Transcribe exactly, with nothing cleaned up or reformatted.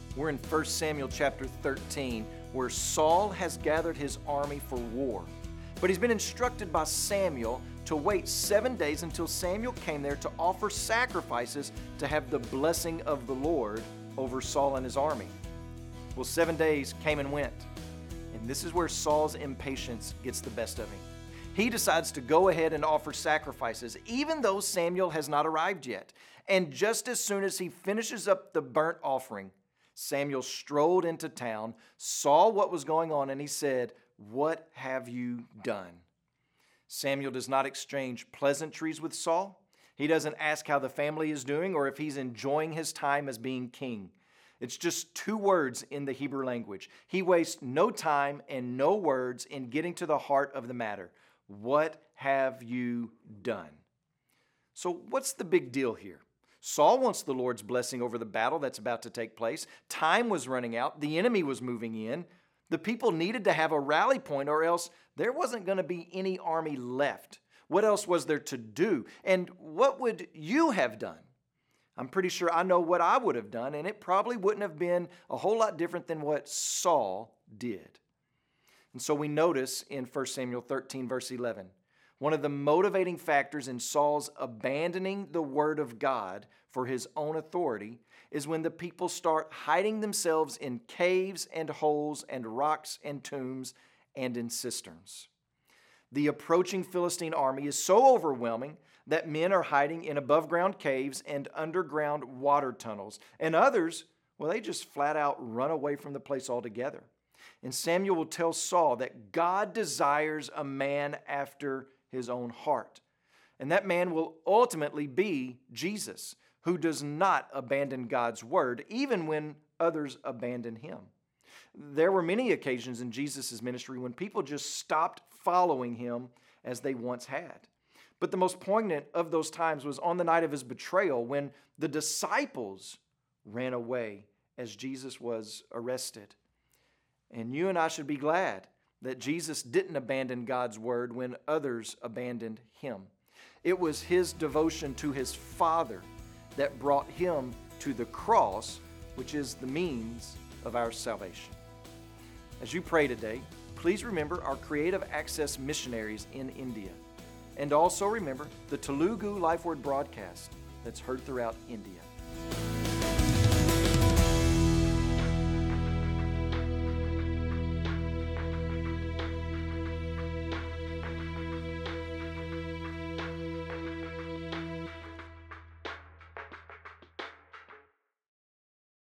We're in First Samuel chapter thirteen, where Saul has gathered his army for war. But he's been instructed by Samuel to wait seven days until Samuel came there to offer sacrifices to have the blessing of the Lord over Saul and his army. Well, seven days came and went. And this is where Saul's impatience gets the best of him. He decides to go ahead and offer sacrifices, even though Samuel has not arrived yet. And just as soon as he finishes up the burnt offering, Samuel strolled into town, saw what was going on, and he said, "What have you done?" Samuel does not exchange pleasantries with Saul. He doesn't ask how the family is doing or if he's enjoying his time as being king. It's just two words in the Hebrew language. He wastes no time and no words in getting to the heart of the matter. What have you done? So what's the big deal here? Saul wants the Lord's blessing over the battle that's about to take place. Time was running out. The enemy was moving in. The people needed to have a rally point, or else there wasn't going to be any army left. What else was there to do? And what would you have done? I'm pretty sure I know what I would have done, and it probably wouldn't have been a whole lot different than what Saul did. And so we notice in First Samuel thirteen, verse eleven, one of the motivating factors in Saul's abandoning the word of God for his own authority is when the people start hiding themselves in caves and holes and rocks and tombs and in cisterns. The approaching Philistine army is so overwhelming that men are hiding in above-ground caves and underground water tunnels, and others, well, they just flat out run away from the place altogether. And Samuel will tell Saul that God desires a man after his own heart. And that man will ultimately be Jesus, who does not abandon God's word, even when others abandon him. There were many occasions in Jesus' ministry when people just stopped following him as they once had. But the most poignant of those times was on the night of his betrayal, when the disciples ran away as Jesus was arrested. And you and I should be glad that Jesus didn't abandon God's word when others abandoned him. It was his devotion to his Father that brought him to the cross, which is the means of our salvation. As you pray today, please remember our Creative Access missionaries in India. And also remember the Telugu Life Word broadcast that's heard throughout India.